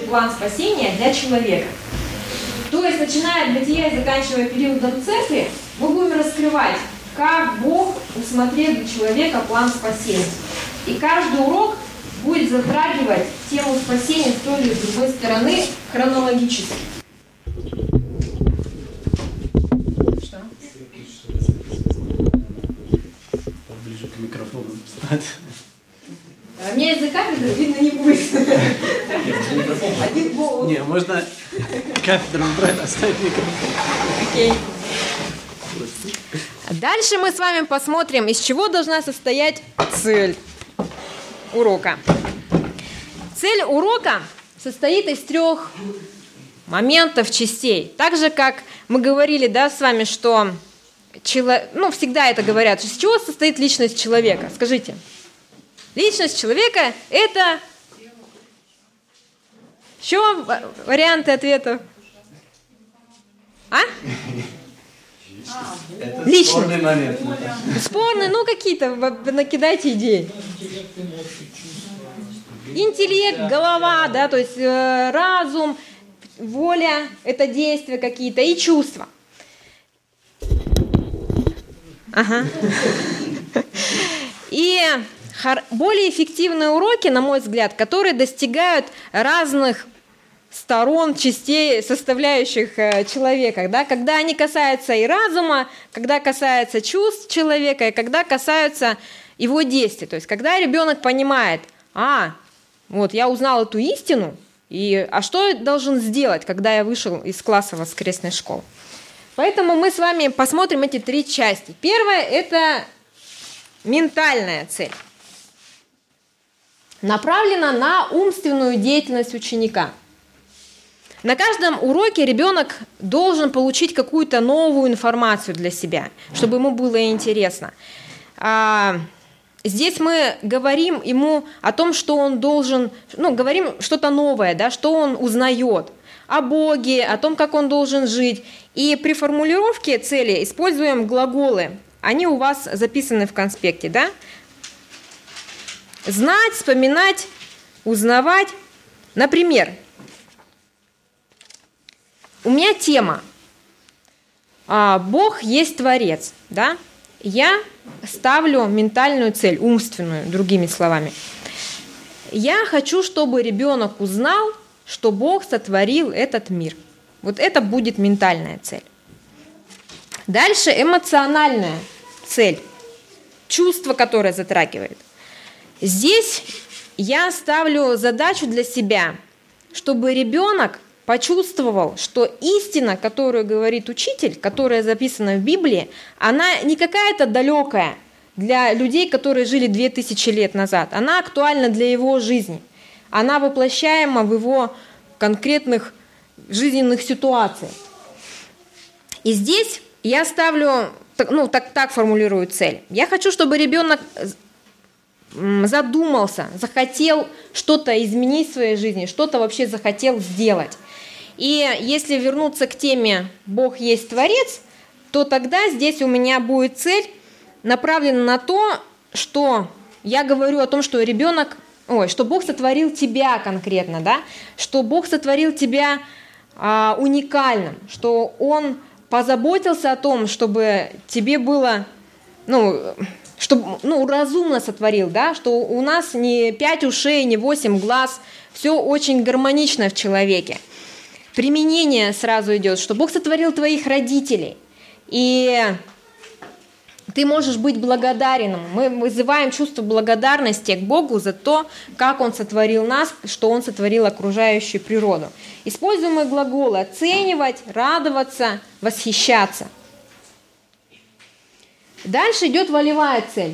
план спасения для человека. То есть, начиная от бытия и заканчивая периодом церкви, мы будем раскрывать, как Бог усмотрел для человека план спасения. И каждый урок будет затрагивать тему спасения с той или с другой стороны хронологически. Что? Поближе к микрофону встать. А у меня из-за кафедры видно не будет. Один голос. Не, можно кафедру убрать, оставить микрофон. Окей. Дальше мы с вами посмотрим, из чего должна состоять цель урока. Цель урока состоит из 3 моментов, частей. Так же, как мы говорили, да, с вами, что всегда это говорят, из чего состоит личность человека. Скажите. Личность человека – это… Еще варианты ответов? А? Это личность. Спорный момент. Спорные, какие-то, накидайте идеи. Интеллект, голова, да, то есть разум, воля – это действия какие-то и чувства. Ага. И более эффективные уроки, на мой взгляд, которые достигают разных сторон, частей, составляющих человека, да, когда они касаются и разума, когда касаются чувств человека, и когда касаются его действий. То есть, когда ребенок понимает, вот я узнал эту истину, а что я должен сделать, когда я вышел из класса воскресной школы? Поэтому мы с вами посмотрим эти 3 части. Первая – это ментальная цель. Направлена на умственную деятельность ученика. На каждом уроке ребенок должен получить какую-то новую информацию для себя, чтобы ему было интересно. Здесь мы говорим ему о том, что он должен, говорим что-то новое, да, что он узнает о Боге, о том, как он должен жить. И при формулировке цели используем глаголы. Они у вас записаны в конспекте, да? Знать, вспоминать, узнавать. Например, у меня тема «Бог есть Творец». Да? Я ставлю ментальную цель, умственную, другими словами. Я хочу, чтобы ребенок узнал, что Бог сотворил этот мир. Вот это будет ментальная цель. Дальше эмоциональная цель, чувство, которое затрагивает. Здесь я ставлю задачу для себя, чтобы ребенок почувствовал, что истина, которую говорит учитель, которая записана в Библии, она не какая-то далекая для людей, которые жили 2000 лет назад. Она актуальна для его жизни. Она воплощаема в его конкретных жизненных ситуациях. И здесь я ставлю, так формулирую цель. Я хочу, чтобы ребенок задумался, захотел что-то изменить в своей жизни, что-то вообще захотел сделать. И если вернуться к теме «Бог есть Творец», то тогда здесь у меня будет цель направлена на то, что я говорю о том, что что Бог сотворил тебя конкретно, да? Что Бог сотворил тебя уникальным, что Он позаботился о том, чтобы тебе было, разумно сотворил, да, что у нас не 5 ушей, не 8 глаз, все очень гармонично в человеке. Применение сразу идет, что Бог сотворил твоих родителей, и ты можешь быть благодарен. Мы вызываем чувство благодарности к Богу за то, как Он сотворил нас, что Он сотворил окружающую природу. Используемые глаголы оценивать, радоваться, восхищаться. Дальше идет волевая цель.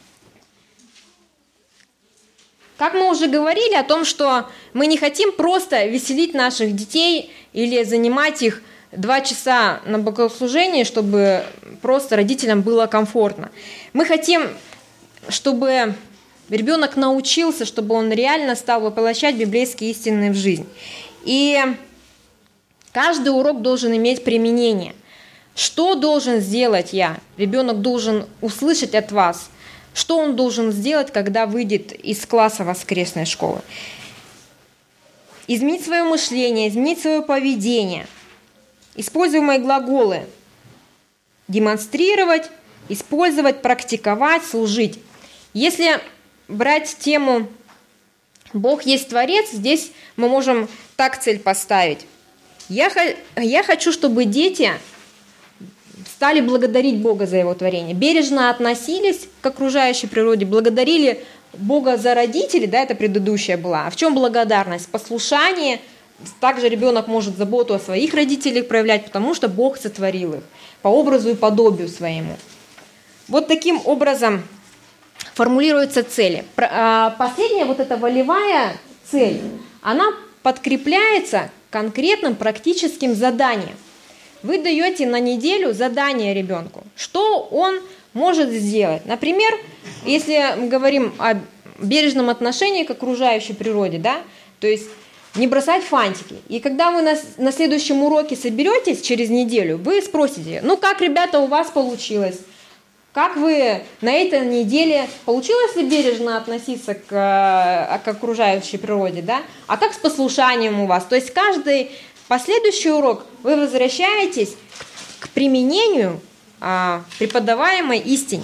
Как мы уже говорили о том, что мы не хотим просто веселить наших детей или занимать их 2 часа на богослужении, чтобы просто родителям было комфортно. Мы хотим, чтобы ребенок научился, чтобы он реально стал воплощать библейские истины в жизнь. И каждый урок должен иметь применение. Что должен сделать я? Ребенок должен услышать от вас, что он должен сделать, когда выйдет из класса воскресной школы. изменить свое мышление, изменить свое поведение. Используемые глаголы: демонстрировать, использовать, практиковать, служить. Если брать тему «Бог есть Творец», здесь мы можем так цель поставить. Я хочу, чтобы дети стали благодарить Бога за Его творение, бережно относились к окружающей природе, благодарили Бога за родителей, да, это предыдущая была. А в чем благодарность? Послушание. Также ребенок может заботу о своих родителях проявлять, потому что Бог сотворил их по образу и подобию своему. Вот таким образом формулируются цели. Последняя, вот эта волевая цель, она подкрепляется конкретным практическим заданием. Вы даете на неделю задание ребенку, что он может сделать. Например, если мы говорим о бережном отношении к окружающей природе, да, то есть не бросать фантики. И когда вы на следующем уроке соберетесь через неделю, вы спросите: ну как, ребята, у вас получилось? Как вы на этой неделе, получилось ли бережно относиться к окружающей природе, да? А как с послушанием у вас? То есть каждый последующий урок вы возвращаетесь к применению преподаваемой истине.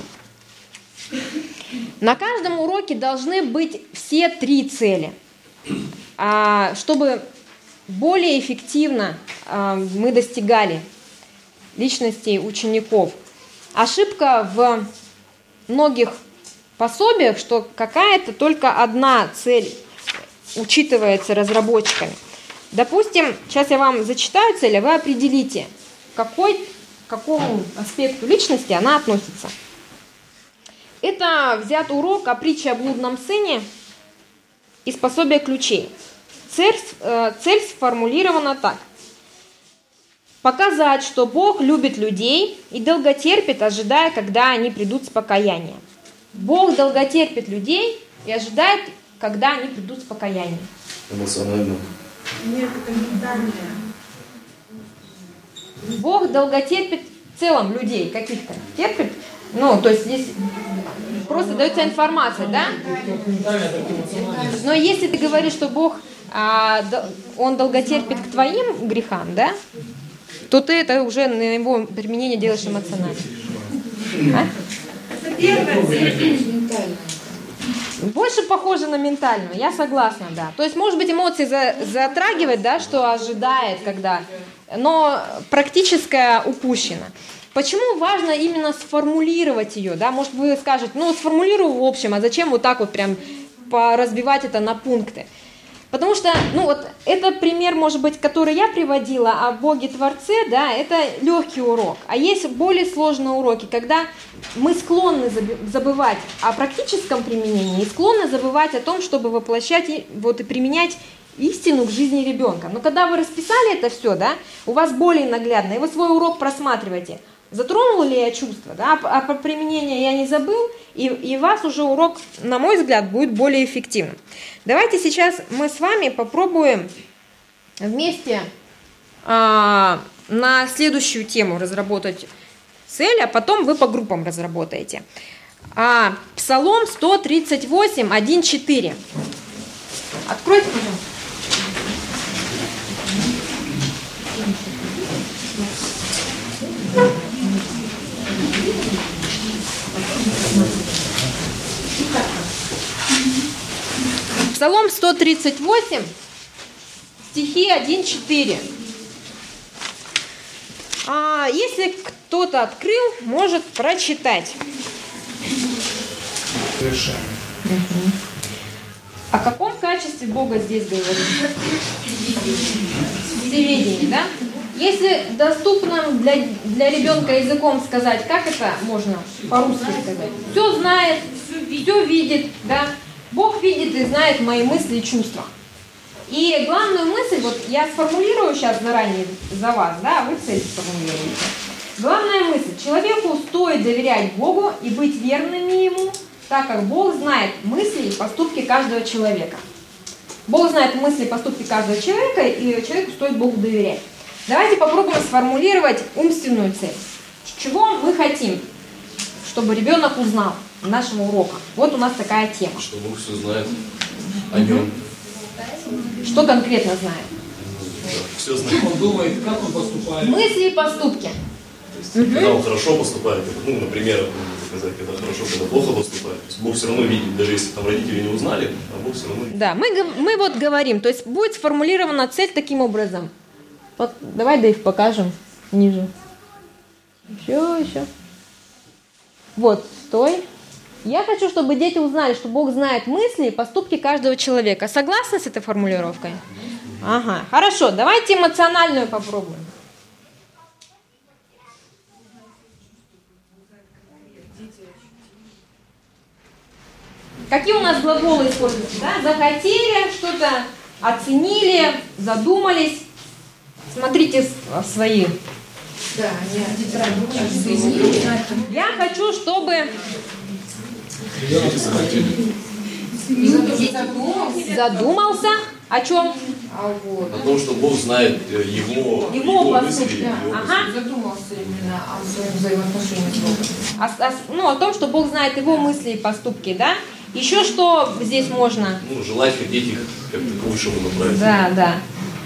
На каждом уроке должны быть все 3 цели, чтобы более эффективно мы достигали личностей учеников. Ошибка в многих пособиях, что какая-то только одна цель учитывается разработчиками. Допустим, сейчас я вам зачитаю цель, а вы определите, к какому аспекту личности она относится. Это взят урок о притче о блудном сыне из пособия ключей. Цель сформулирована так. Показать, что Бог любит людей и долготерпит, ожидая, когда они придут с покаянием. Бог долготерпит людей и ожидает, когда они придут с покаянием. Эмоционально. Нет, это ментальное. Бог долготерпит в целом людей каких-то. Терпит, то есть здесь просто дается информация, да? Но если ты говоришь, что Бог, Он долготерпит к твоим грехам, да? То ты это уже на его применение делаешь эмоционально. Больше похоже на ментальную, я согласна, да. То есть, может быть, эмоции затрагивать, да, что ожидает, когда, но практическое упущено. Почему важно именно сформулировать ее, да? Может, вы скажете, сформулирую в общем, а зачем вот так вот прям разбивать это на пункты? Потому что, это пример, может быть, который я приводила о Боге-творце, да, это легкий урок. А есть более сложные уроки, когда мы склонны забывать о практическом применении и склонны забывать о том, чтобы воплощать и применять истину к жизни ребенка. Но когда вы расписали это все, да, у вас более наглядно, и вы свой урок просматриваете. Затронул ли я чувства, да, а про применение я не забыл, и у вас уже урок, на мой взгляд, будет более эффективным. Давайте сейчас мы с вами попробуем вместе на следующую тему разработать цель, а потом вы по группам разработаете. Псалом 138, 1-4. Откройте, пожалуйста. Псалом 138, стихи 1-4. Если кто-то открыл, может прочитать. Совершенно. О каком качестве Бога здесь говорит? Всеведение, да? Если доступным для ребенка языком сказать, как это можно по-русски сказать? Все знает, все видит, да? Бог видит и знает мои мысли и чувства. И главную мысль, я сформулирую сейчас заранее за вас, да, а вы цель сформулируете. Главная мысль: человеку стоит доверять Богу и быть верными Ему, так как Бог знает мысли и поступки каждого человека. Бог знает мысли и поступки каждого человека, и человеку стоит Богу доверять. Давайте попробуем сформулировать умственную цель. Чего мы хотим, чтобы ребенок узнал нашего урока? Вот у нас такая тема. Что Бог все знает о нем. Что конкретно знает? Все знает. Он думает, как он поступает. Мысли и поступки. Когда он хорошо поступает, ну, например, сказать, когда хорошо, когда плохо поступает, то есть Бог все равно видит, даже если там родители не узнали, а Бог все равно видит. Да, мы вот говорим, то есть будет сформулирована цель таким образом. Вот, давай, Дэйв, покажем ниже. Еще. Вот, стой. Я хочу, чтобы дети узнали, что Бог знает мысли и поступки каждого человека. Согласны с этой формулировкой? Ага, хорошо, давайте эмоциональную попробуем. Какие у нас глаголы используются? Да? Захотели, что-то оценили, задумались. Смотрите свои. Да, они Я хочу, чтобы задумался о чем? О том, что Бог знает его мысли. поступки. Его Ага. задумался именно о своем взаимоотношении с Богом. О том, что Бог знает его мысли и поступки, да? Еще что здесь можно? Ну, желать хотеть их как-то к лучшему направить. Да.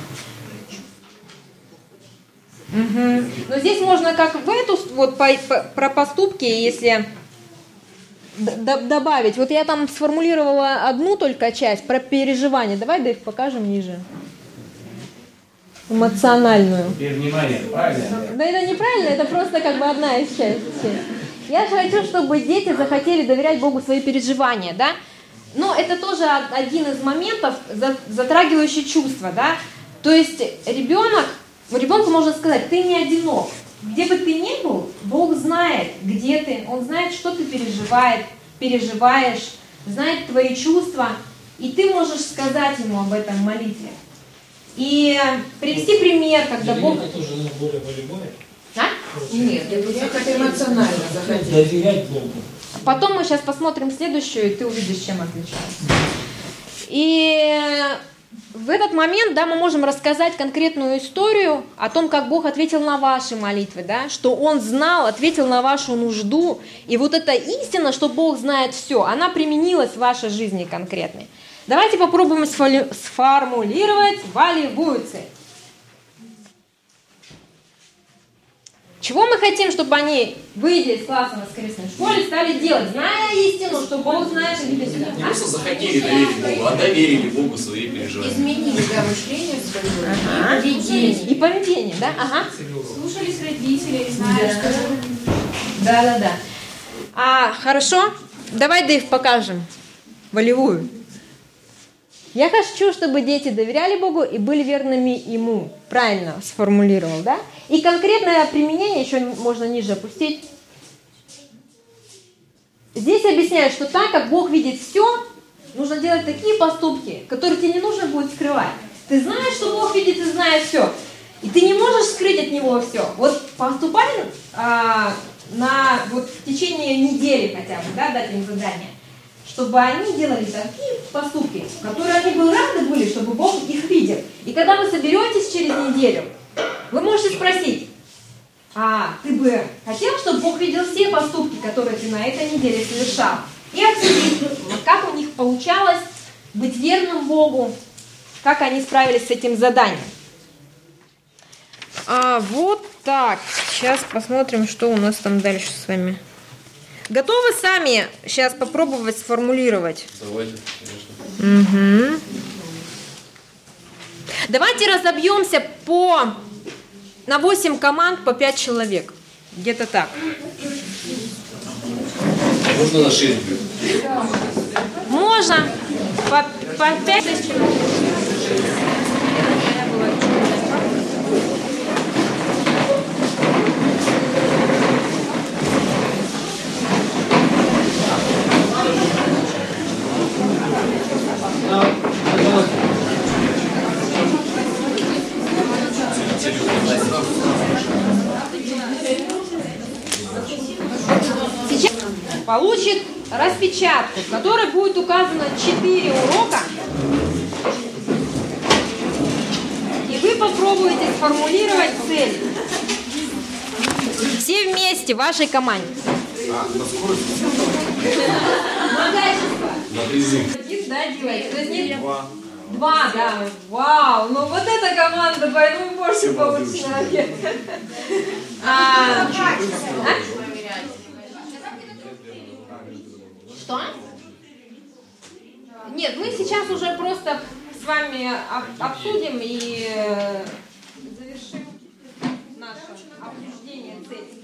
Угу. Но здесь можно как в эту, вот про поступки, если добавить. Вот я там сформулировала одну только часть про переживания. Давай, Дэйв, покажем ниже. Эмоциональную. Теперь внимание, правильно? Да это неправильно, это просто как бы одна из частей. Я же хочу, чтобы дети захотели доверять Богу свои переживания, да? Но это тоже один из моментов, затрагивающий чувства, да? То есть ребенку можно сказать, ты не одинок. Где бы ты ни был, Бог знает, где ты, Он знает, что ты переживаешь, знает твои чувства, и ты можешь сказать Ему об этом в молитве. И привести пример, когда Бог... Это уже более волевое. А? Нет, доверять это эмоционально захотеть. Доверять Богу. Потом мы сейчас посмотрим следующую, и ты увидишь, чем отличается. И в этот момент, да, мы можем рассказать конкретную историю о том, как Бог ответил на ваши молитвы, да, что Он знал, ответил на вашу нужду. И вот эта истина, что Бог знает все, она применилась в вашей жизни конкретной. Давайте попробуем сформулировать волевую цель. Чего мы хотим, чтобы они, выйдя из класса в воскресной школе, стали делать, зная истину, что Бог знает, что видит себя? Не просто захотели доверить Богу, а доверили Богу свои переживания. Изменили, мышление свое, Ага. поведение. И поведение, да? Ага. Слушались родителей, зная, что... Да. Хорошо. Давай, Дэйв, покажем волевую. Я хочу, чтобы дети доверяли Богу и были верными Ему. Правильно сформулировал, да? И конкретное применение еще можно ниже опустить. Здесь объясняют, что так как Бог видит все, нужно делать такие поступки, которые тебе не нужно будет скрывать. Ты знаешь, что Бог видит и знает все. И ты не можешь скрыть от Него все. Вот поступай вот в течение недели хотя бы, да, дать им задание, чтобы они делали такие поступки, которые они бы рады были, чтобы Бог их видел. И когда вы соберетесь через неделю, вы можете спросить, ты бы хотел, чтобы Бог видел все поступки, которые ты на этой неделе совершал? И обсудить, как у них получалось быть верным Богу, как они справились с этим заданием. Вот так. Сейчас посмотрим, что у нас там дальше с вами. Готовы сами сейчас попробовать сформулировать? Давайте, конечно. Угу. Давайте разобьемся на 8 команд по 5 человек. Где-то так. Можно на 6 бьют. Можно по 5 человек. Сейчас получит распечатку, в которой будет указано 4 урока. И вы попробуете сформулировать цель. Все вместе в вашей команде. На призыв. Да, делайте. То есть нет... 2, да. Вау, ну вот эта команда двойную больше получила. Что? Нет, мы сейчас уже просто с вами обсудим и завершим наше обсуждение целей.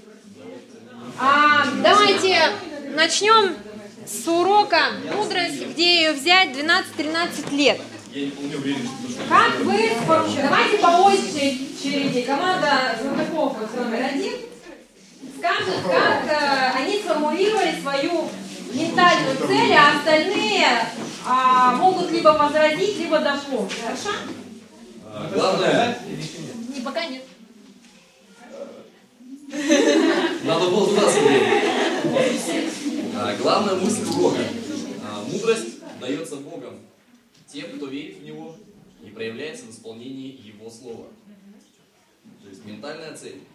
Давайте начнем с урока «Мудрость. Где ее взять?» 12-13 лет. Как вы давайте по очереди, команда знатоков номер 1 скажет, как они сформулировали свою ментальную цель, а остальные могут либо возразить, либо дополнить. Хорошо? Главное, Пока нет. надо было туда смотреть. Главная мысль урока. Мудрость дается Богом тем, кто верит в Него и проявляется в исполнении Его Слова. То есть ментальная цель.